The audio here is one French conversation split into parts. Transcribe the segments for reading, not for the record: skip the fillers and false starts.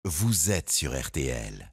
vous êtes sur RTL.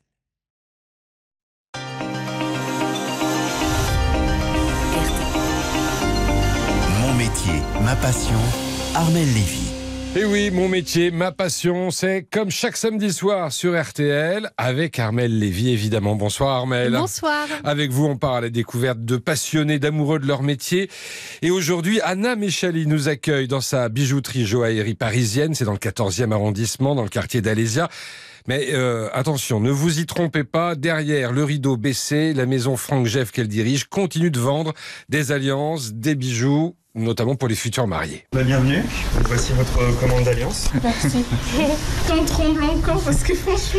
Mon métier, ma passion, Armelle Lévy. Et oui, mon métier, ma passion, c'est comme chaque samedi soir sur RTL avec Armelle Lévy, évidemment. Bonsoir Armelle. Bonsoir. Avec vous, on part à la découverte de passionnés, d'amoureux de leur métier. Et aujourd'hui, Anna Méchali nous accueille dans sa bijouterie joaillerie parisienne. C'est dans le 14e arrondissement, dans le quartier d'Alésia. Mais attention, ne vous y trompez pas, derrière le rideau baissé, la maison Franck Jeff qu'elle dirige continue de vendre des alliances, des bijoux, notamment pour les futurs mariés. Bienvenue, voici votre commande d'alliance. Merci. J'en tremble encore parce que franchement,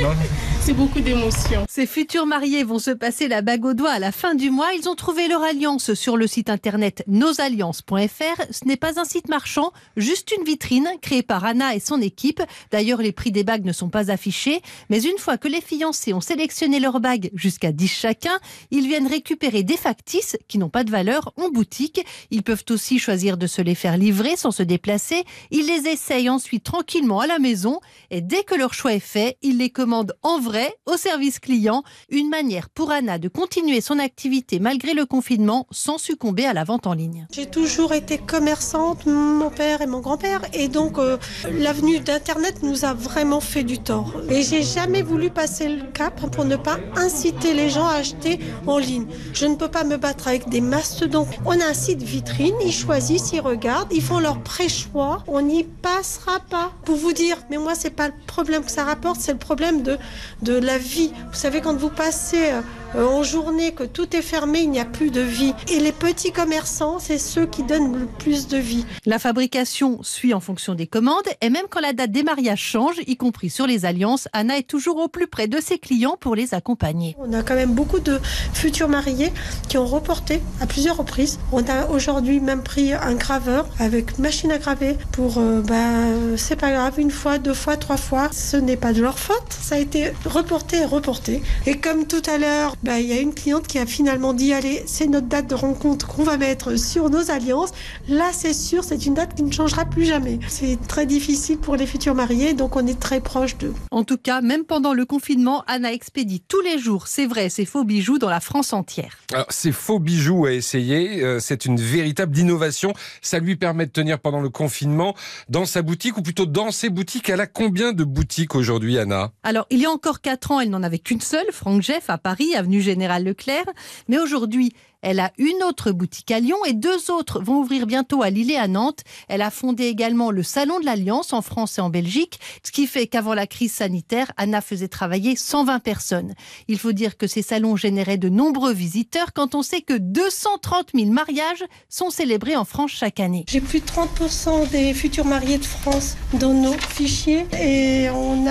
c'est beaucoup d'émotions. Ces futurs mariés vont se passer la bague au doigt à la fin du mois. Ils ont trouvé leur alliance sur le site internet nosalliances.fr. Ce n'est pas un site marchand, juste une vitrine créée par Anna et son équipe. D'ailleurs, les prix des bagues ne sont pas affichés. Mais une fois que les fiancés ont sélectionné leurs bagues, jusqu'à 10 chacun, ils viennent récupérer des factices qui n'ont pas de valeur en boutique. Ils peuvent aussi choisir de se les faire livrer sans se déplacer. Ils les essayent ensuite tranquillement à la maison et dès que leur choix est fait, ils les commandent en vrai au service client. Une manière pour Anna de continuer son activité malgré le confinement sans succomber à la vente en ligne. J'ai toujours été commerçante, mon père et mon grand-père, et donc l'avenue d'Internet nous a vraiment fait du tort. Et j'ai jamais voulu passer le cap pour ne pas inciter les gens à acheter en ligne. Je ne peux pas me battre avec des mastodontes. On a un site vitrine. Ils choisissent, ils regardent, ils font leur pré-choix. On n'y passera pas. Pour vous dire, mais moi, c'est pas le problème que ça rapporte, c'est le problème de la vie. Vous savez, quand vous passez en journée, que tout est fermé, il n'y a plus de vie. Et les petits commerçants, c'est ceux qui donnent le plus de vie. La fabrication suit en fonction des commandes et même quand la date des mariages change, y compris sur les alliances, Anna est toujours au plus près de ses clients pour les accompagner. On a quand même beaucoup de futurs mariés qui ont reporté à plusieurs reprises. On a aujourd'hui même pris un graveur avec machine à graver pour, c'est pas grave, une fois, deux fois, trois fois. Ce n'est pas de leur faute. Ça a été reporté et reporté. Et comme tout à l'heure, il y a une cliente qui a finalement dit, allez, c'est notre date de rencontre qu'on va mettre sur nos alliances. Là, c'est sûr, c'est une date qui ne changera plus jamais. C'est très difficile pour les futurs mariés, donc on est très proche d'eux. En tout cas, même pendant le confinement, Anna expédie tous les jours, c'est vrai, ses faux bijoux dans la France entière. Alors, ces faux bijoux à essayer, c'est une véritable innovation. Ça lui permet de tenir pendant le confinement dans sa boutique, ou plutôt dans ses boutiques. Elle a combien de boutiques aujourd'hui, Anna ? Alors, il y a encore 4 ans, elle n'en avait qu'une seule, Franck Jeff, à Paris, avenue Général Leclerc. Mais aujourd'hui, elle a une autre boutique à Lyon et 2 autres vont ouvrir bientôt à Lille et à Nantes. Elle a fondé également le Salon de l'Alliance en France et en Belgique, ce qui fait qu'avant la crise sanitaire, Anna faisait travailler 120 personnes. Il faut dire que ces salons généraient de nombreux visiteurs quand on sait que 230 000 mariages sont célébrés en France chaque année. J'ai plus de 30% des futurs mariés de France dans nos fichiers et on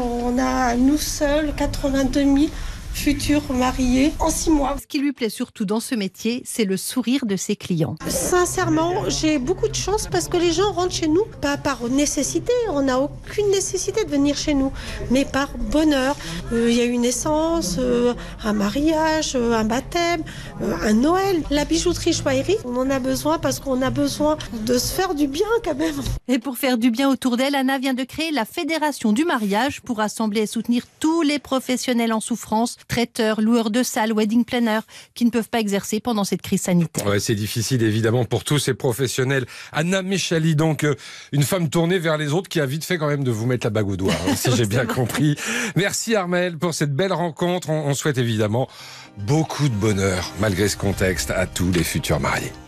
a nous seuls 82 000 futurs mariés en 6 mois. Ce qui lui plaît surtout dans ce métier, c'est le sourire de ses clients. Sincèrement, j'ai beaucoup de chance parce que les gens rentrent chez nous, pas par nécessité, on n'a aucune nécessité de venir chez nous, mais par bonheur. Il y a une naissance, un mariage, un baptême, un Noël. La bijouterie joaillerie, on en a besoin parce qu'on a besoin de se faire du bien quand même. Et pour faire du bien autour d'elle, Anna vient de créer la Fédération du mariage pour rassembler et soutenir tous les professionnels en souffrance, traiteurs, loueurs de salles, wedding planners, qui ne peuvent pas exercer pendant cette crise sanitaire. Ouais, c'est difficile évidemment pour tous ces professionnels. Anna Méchali, donc une femme tournée vers les autres qui a vite fait quand même de vous mettre la bague au doigt, si j'ai bien compris. Merci Armelle pour cette belle rencontre. On souhaite évidemment beaucoup de bonheur malgré ce contexte à tous les futurs mariés.